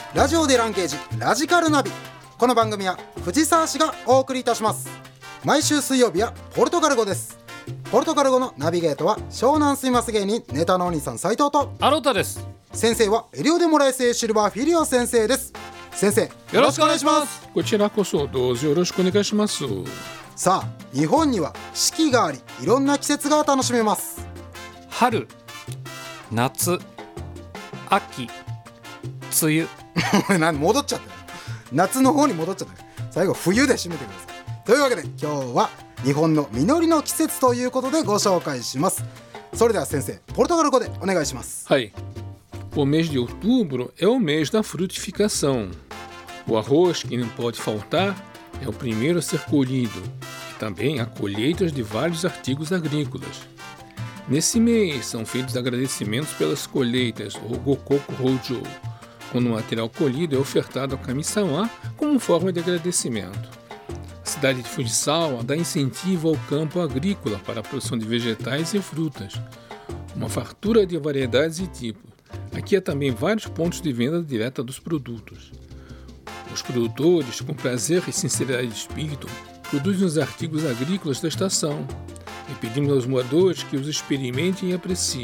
ラジオでランゲージラジカルナビ。この番組は藤沢市がお送りいたします。毎週水曜日はポルトガル語です。ポルトガル語のナビゲートは湘南すいます芸人ネタのお兄さん斉藤とアロタです。 先生はエリオデモラエセシルバーフィリオ先生です。先生よろしくお願いします。 こちらこそどうぞよろしくお願いします。 さあ、日本には四季があり、いろんな季節が楽しめます。 春、夏、秋、梅雨戻っちゃった。夏の方に戻っちゃった。最後冬で締めてください。というわけで今日は日本の実りの季節ということでご紹介します。それでは先生、ポルトガル語でお願いします。 はい。O mês de outubro é o mês da frutificação. O arroz que não pode faltar é o primeiro a ser colhido e também há colheitas de vários artigos agrícolas. Nesse mês são feitos agradecimentos pelas colheitas, o Gokoku Hojo, quando o material colhido é ofertado ao Kami-sama como forma de agradecimento. A cidade de Fujisawa dá incentivo ao campo agrícola para a produção de vegetais e frutas, uma fartura de variedades e tipos. Aqui há também vários pontos de venda direta dos produtos. Os produtores, com prazer e sinceridade de espírito, produzem os artigos agrícolas da estação e pedimos aos moradores que os experimentem e apreciem.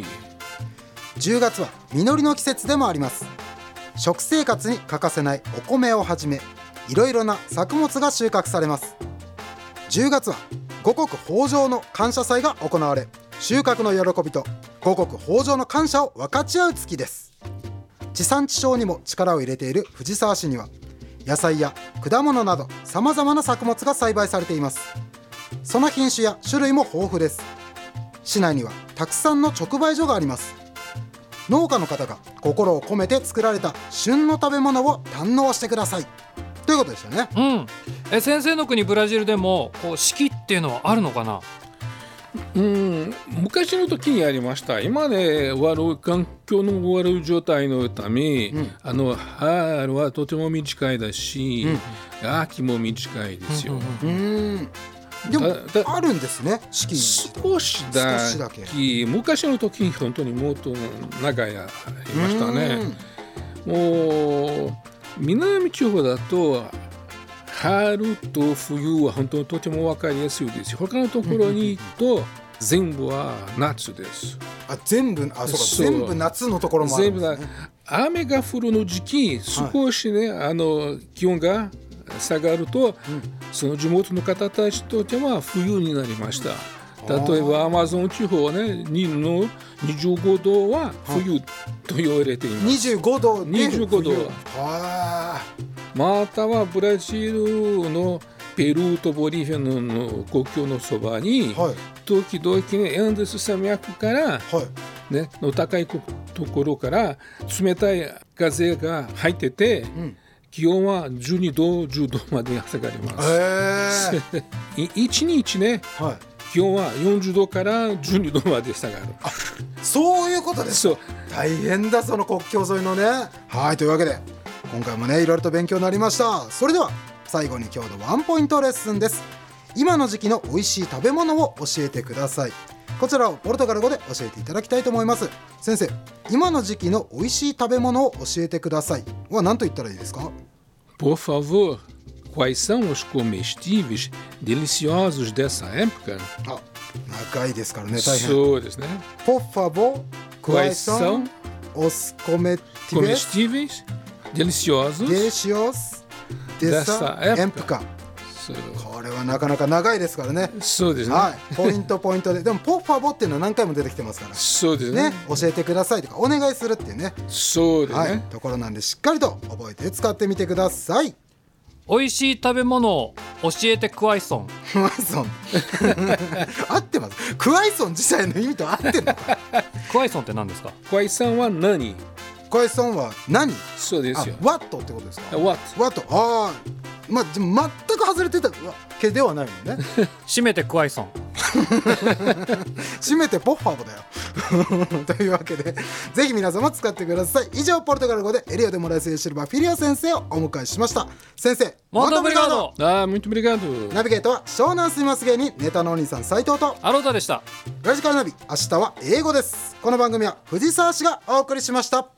10月は実りの季節でもあります。食生活に欠かせないお米をはじめ、いろいろな作物が収穫されます。10月は五穀豊穣の感謝祭が行われ、収穫の喜びと五穀豊穣の感謝を分かち合う月です。地産地消にも力を入れている藤沢市には、野菜や果物などさまざまな作物が栽培されています。その品種や種類も豊富です。市内にはたくさんの直売所があります。農家の方が心を込めて作られた旬の食べ物を堪能してくださいということでしたね。 先生の国ブラジルでも四季っていうのはあるのかな。 昔の時にありました。今ね、環境の悪い状態のため、春はとても短いだし、秋も短いですよ。 でもあるんですね、四季。 少しだけ。昔の時に本当にもっと長いありましたね。もう南地方だと春と冬は本当にとても分かりやすいです。他のところに行くと全部は夏です。 全部夏のところもあるんですね。 雨が降るの時期、少しね、気温が下がると、その地元の方たちとては冬になりました。例えばアマゾン地方ね、の25度は冬と言われています。 25度で 25度はまたはブラジルのペルーとボリビアの国境のそばに、時々ね、アンデス山脈から、の高いところから冷たい風が入ってて、気温は12度10度まで下がります。1日ね、気温は40度から12度まで下がる。 そういうことですか。大変だ、その国境沿いのね。はい、というわけで今回もね、いろいろと勉強になりました。それでは最後に今日のワンポイントレッスンです。今の時期の美味しい食べ物を教えてください。こちらをポルトガル語で教えていただきたいと思います。先生、今の時期の美味しい食べ物を教えてくださいは何と言ったらいいですか？ Por favor, quais são os comestíveis deliciosos dessa época? 長いですからね、大変。 そうですね。 Por favor, quais são os comestíveis deliciosos dessa época? これはなかなか長いですからね。 そうですね。 ポイントで。でもポッファボっていうのは何回も出てきてますから。 そうですね。 教えてくださいとかお願いするっていうね。 そうですね。 ところなんでしっかりと覚えて使ってみてください。 美味しい食べ物を教えてクワイソン。 クワイソン合ってます。クワイソン自体の意味と合ってるのか。 クワイソンって何ですか？ クワイソンは何？ クワイソンは何？ そうですよ。 ワットってことですか？ ワット。全く外れてたわけではないもんね。 閉めてクワイソン。 閉めてポッファボだよ。というわけでぜひ皆様使ってください。以上、ポルトガル語でエリオデモラエセシルバーフィリオ先生をお迎えしました。先生、 muito obrigado。 muito obrigado。 ナビゲートは湘南すいます芸人ネタのお兄さん斉藤とアロタでした。 ラジカルナビ、明日は英語です。この番組は藤沢市がお送りしました。